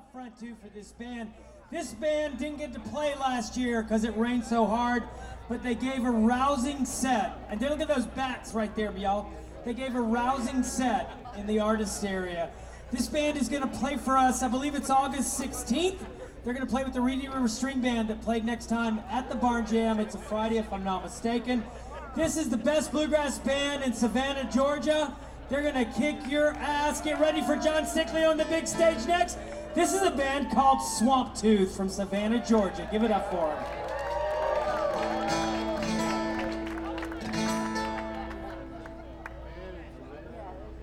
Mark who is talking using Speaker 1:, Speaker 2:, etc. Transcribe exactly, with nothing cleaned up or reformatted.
Speaker 1: front too for this band. This band didn't get to play last year because it rained so hard, but they gave a rousing set. And then look at those bats right there, y'all. They gave a rousing set in the artist area. This band is going to play for us, I believe it's August sixteenth. They're going to play with the Reedy River String Band that played next time at the Barn Jam. It's a Friday, if I'm not mistaken. This is the best bluegrass band in Savannah, Georgia. They're going to kick your ass. Get ready for John Stickley on the big stage next. This is a band called Swamp Tooth from Savannah, Georgia. Give it up for them.